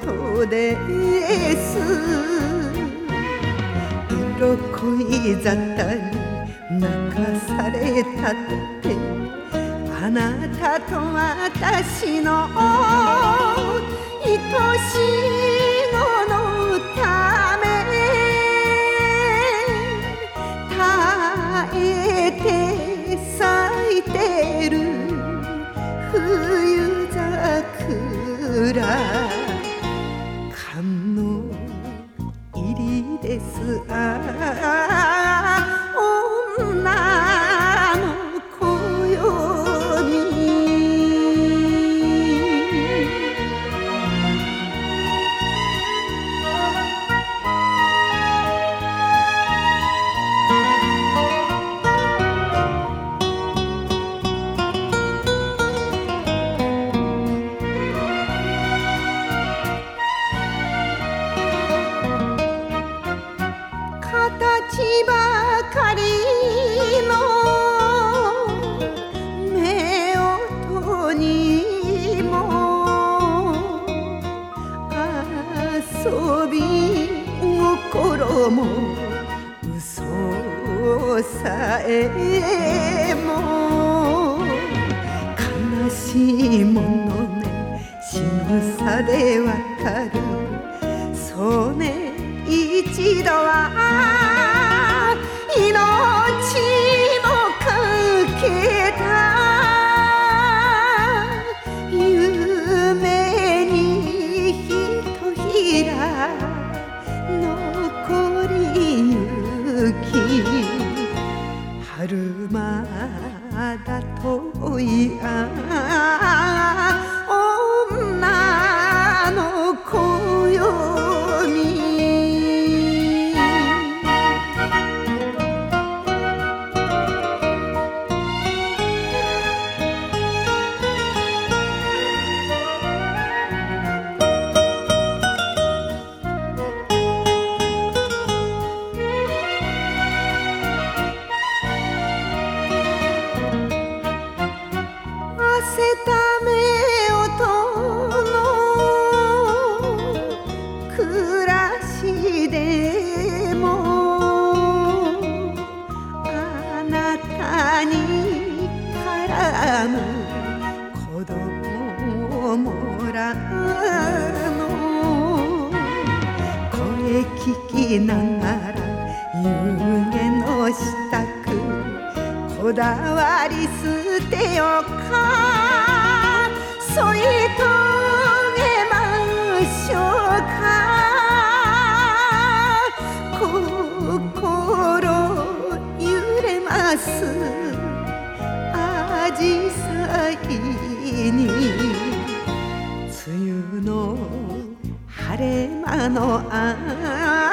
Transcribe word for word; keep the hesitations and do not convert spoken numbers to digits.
ことです色恋沙汰に泣かされたってあなたと私の愛しいののため耐えて咲いてる冬桜寒の入りですあ女の暦形ばかりの夫婦にも遊び心も嘘さえも悲しいものね仕草でわかるそうね一度は命もかけた夢にひとひら残りゆき春まだ遠いあ女の暦汗ため音の暮らしでもあなたに絡む子供もらの声聞きながら湯気の支度こだわり捨てよか添い遂げましょうか心揺れますあじさいに梅雨の晴れ間のあ